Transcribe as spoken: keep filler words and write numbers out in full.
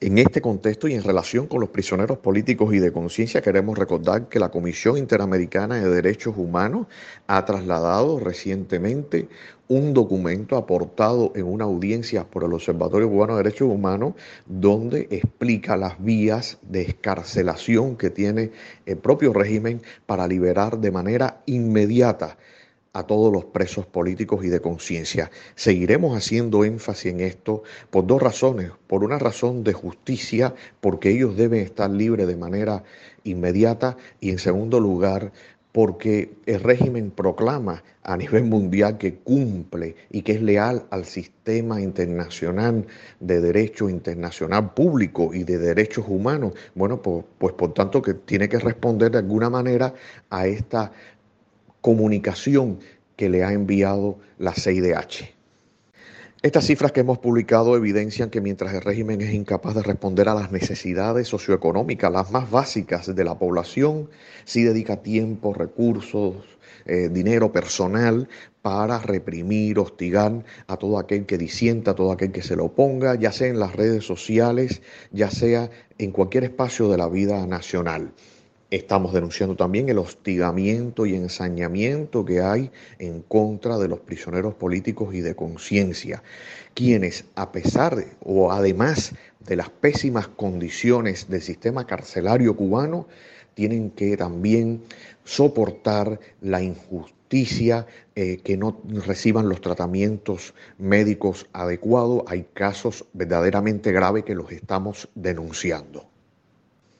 En este contexto y en relación con los prisioneros políticos y de conciencia, queremos recordar que la Comisión Interamericana de Derechos Humanos ha trasladado recientemente un documento aportado en una audiencia por el Observatorio Cubano de Derechos Humanos, donde explica las vías de excarcelación que tiene el propio régimen para liberar de manera inmediata a todos los presos políticos y de conciencia. Seguiremos haciendo énfasis en esto por dos razones. Por una razón de justicia, porque ellos deben estar libres de manera inmediata, y en segundo lugar, porque el régimen proclama a nivel mundial que cumple y que es leal al sistema internacional de derecho internacional público y de derechos humanos. Bueno, pues, pues por tanto que tiene que responder de alguna manera a esta comunicación que le ha enviado la C I D H. Estas cifras que hemos publicado evidencian que mientras el régimen es incapaz de responder a las necesidades socioeconómicas, las más básicas de la población, sí dedica tiempo, recursos, eh, dinero personal para reprimir, hostigar a todo aquel que disienta, a todo aquel que se lo oponga, ya sea en las redes sociales, ya sea en cualquier espacio de la vida nacional. Estamos denunciando también el hostigamiento y ensañamiento que hay en contra de los prisioneros políticos y de conciencia, quienes, a pesar de, o además de las pésimas condiciones del sistema carcelario cubano, tienen que también soportar la injusticia, eh, que no reciban los tratamientos médicos adecuados. Hay casos verdaderamente graves que los estamos denunciando.